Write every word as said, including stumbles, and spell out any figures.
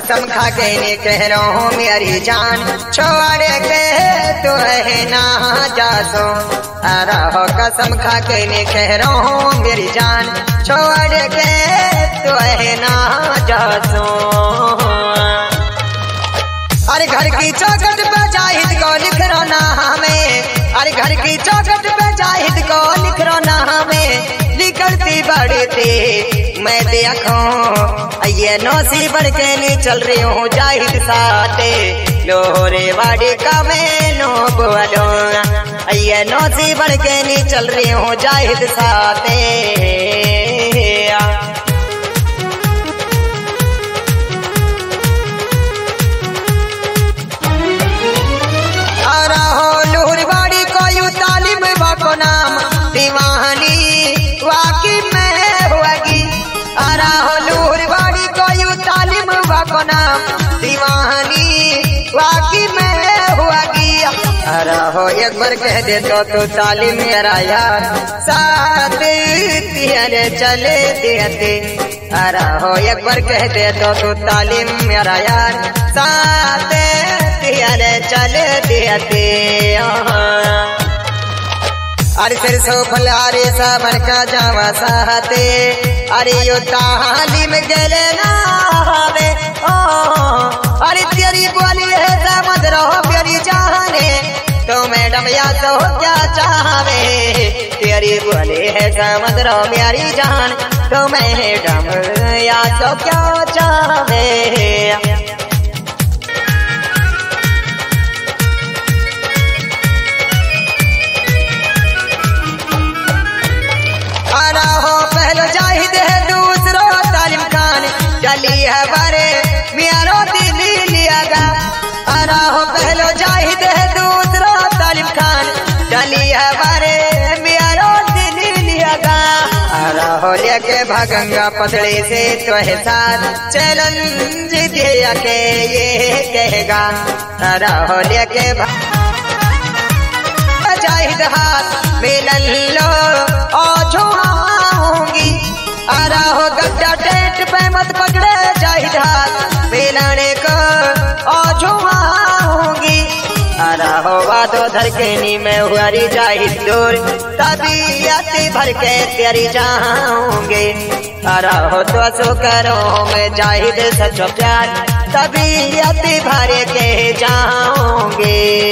कसम खा के ने कह रहा हूँ मेरी जान, छोड़ के तो है ना जासो। अरे हो कसम खा के ने कह रहा हूँ मेरी जान, छोड़ के तो है ना जासो। अरे घर की चौखट पे जाहिद को लिख रो ना हमें, अरे घर की चौखट पे जाहिद को लिख रो ना हमें। निकलती बढ़ती मैं देखूं ये नौसी बढ़ के नहीं चल रही हूँ जाहिद साथे। लोहरे वाड़ी का मैं नो बोलो ये नौसी बढ़ के नहीं चल रही हूँ जाहिद साथे। नाम दीवानी वाकई में होगी। अरा हो लूरवाड़ी को यू तालिम वाको नाम दीवानी वाकई में होगी। अरा हो एक बार कह दे तो तू तालिम मेरा यार साथ तेरे चले देते। अरा हो एक बार कह दे तो तू तालिम मेरा यार साथ तेरे चले देते। अरे फिर सो फलारे साबर का जावा साहते, अरे यो तालीम गले ना हवे ओ। अरे तेरी बोली है समझ रहो प्यारी जाने, तो मैडम या तो क्या चाहे। तेरी बोली है समझ रहो प्यारी जान, तो मैडम या तो क्या चाहे। जाहिद है दूसरो तालिम खान चली है बारे मियारो दिल्ली लियागा। अरा हो पहलो जाहिद है दूसरो तालिम खान चली है बारे मियारो दिल्ली लियागा। अरा हो लेके भागंगा पतड़े से तो है साथ चैलेंज दिया के ये कहेगा। अरा हो लेके जाहिद हाथ मिलन लो और छुआऊंगी। अरा हो गड्ढा टेंट पे मत पकड़े जाहिद हाथ मिलाने को और छुआऊंगी। अरा हो वादो धरकेनी में हुआरी जाहिद दूर तबीयत भर के तेरी जाऊंगे। अरा हो तो सो करो मैं जाहिद सचो प्यार तबीयत भर के जाऊंगे।